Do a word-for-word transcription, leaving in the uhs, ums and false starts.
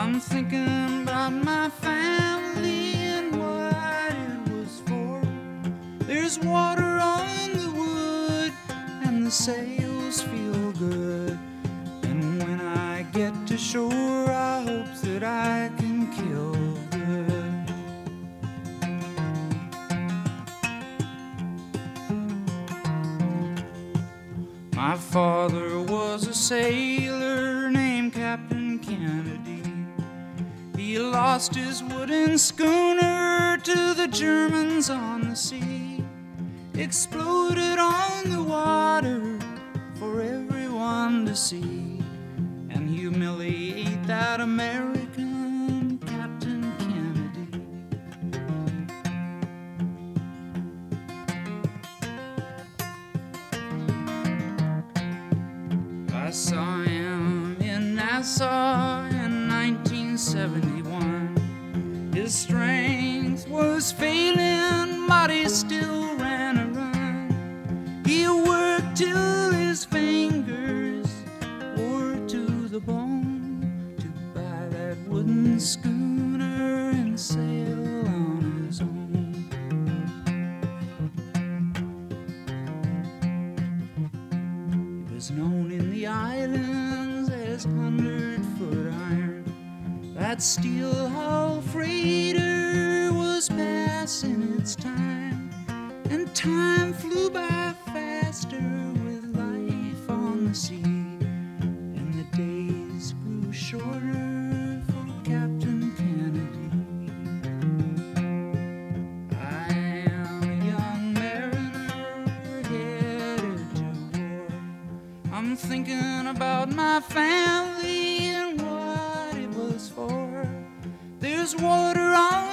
I'm thinking about my family and what it was for. There's water on the wood and the sails feel good. And when I get to shore, I hope that I can kill good. My father was a sailor named Captain Kennedy. He lost his wooden schooner to the Germans on the sea. Exploded on the water for everyone to see, and humiliate that American Captain Kennedy. I saw him in Nassau in nineteen seventy-one. His strength was failing, but he still ran a run. He worked till his fingers wore to the bone to buy that wooden schooner and sail on his own. He was known in the islands as hundred-foot iron. That steel-hull freighter was passing its time, and time flew by faster with life on the sea, and the days grew shorter for Captain Kennedy. I am a young mariner headed to war. I'm thinking about my family and what it was for. There's water on